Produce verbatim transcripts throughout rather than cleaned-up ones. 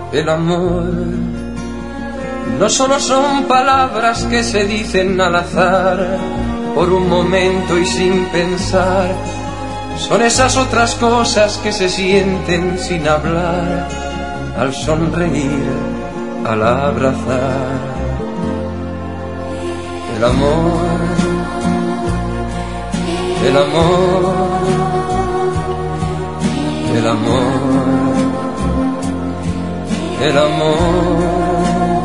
El amor no solo son palabras que se dicen al azar, por un momento y sin pensar. Son esas otras cosas que se sienten sin hablar, al sonreír, al abrazar. El amor, el amor, el amor, el amor,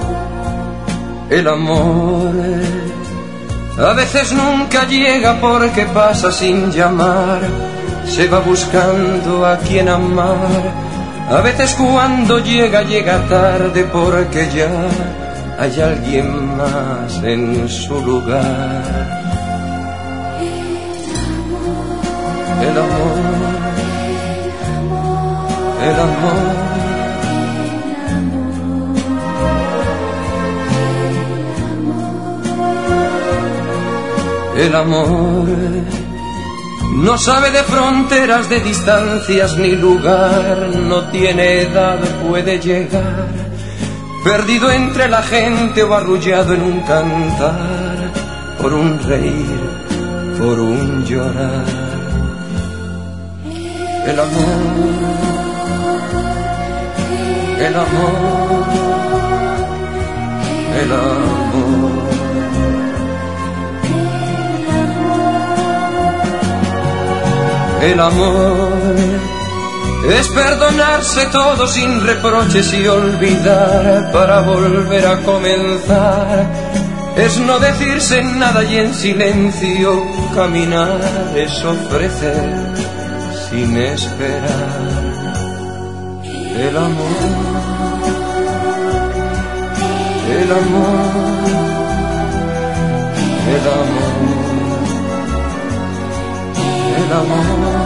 el amor. A veces nunca llega porque pasa sin llamar, se va buscando a quien amar. A veces cuando llega, llega tarde porque ya hay alguien más en su lugar. El amor, el amor, el amor no sabe de fronteras, de distancias ni lugar, no tiene edad, puede llegar, perdido entre la gente o arrullado en un cantar, por un reír, por un llorar. El amor, el amor, el amor. El amor es perdonarse todo sin reproches y olvidar para volver a comenzar. Es no decirse nada y en silencio caminar. Es ofrecer sin esperar. El amor, el amor, el amor, el amor.